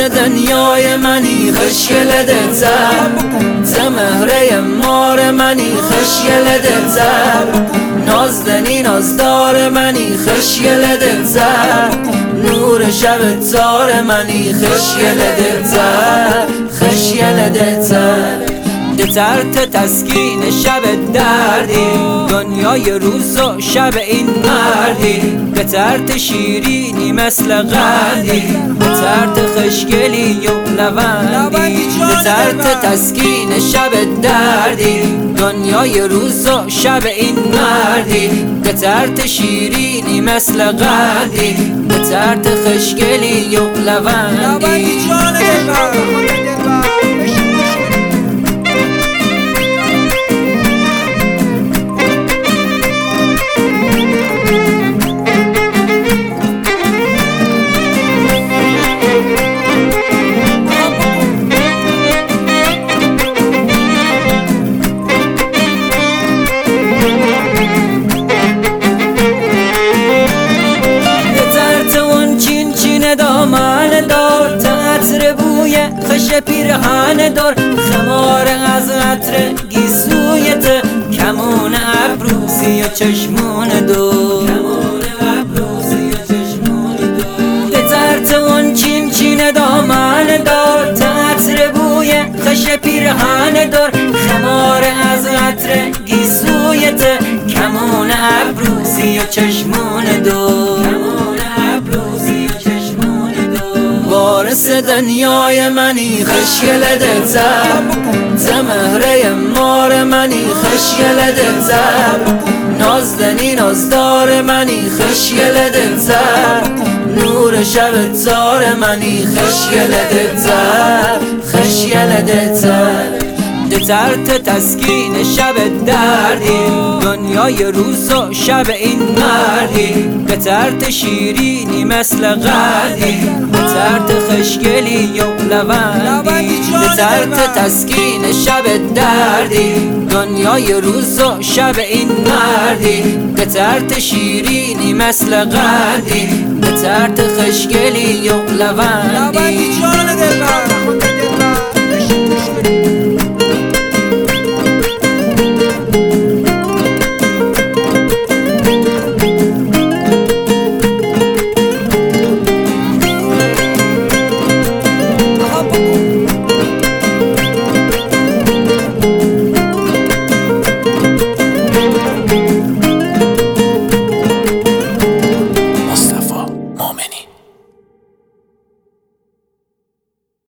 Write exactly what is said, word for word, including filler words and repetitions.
دنیای منی خشگل دلزر، زمهره مار منی خشگل دلزر، نازدنی نازدار منی خشگل دلزر، نور شب تار منی خشگل دلزر، خشگل دلزر. دترت تسکین شب دردی، دنیای روز و شب این مردی، دترت شیرینی مثل قندی، دترت خشگلی و لوندی، دترت تسکین شب دردی، دنیای روز و شب این مردی، دترت شیرینی مثل قندی، دترت خشگلی و لوندی. دامن دار تطر بوی خش پیرهن دار، خمار از عطر گیسویت، کمون ابروسی و چشمون دور، به ترت اون چین چین دامن دار تطر بوی خش پیرهن دار، خمار از عطر گیسویت، کمون ابروسی و چشمون دور، وارث دنیای منی خشگل دلزر، زمهره مار منی خشگل دلزر، نازدنی نازدار منی خشگل دلزر، نور شب تار منی خشگل دلزر، خشگل دلزر. دترت تسکین شب دردی، دنیای روز و شب این مردی، دترت شیرینی مثل قندی، دترت خشگلی و لوندی، دترت تسکین شب دردی، دنیای روز و شب این مردی، دترت شیرینی مثل قندی، دترت خشگلی و لوندی.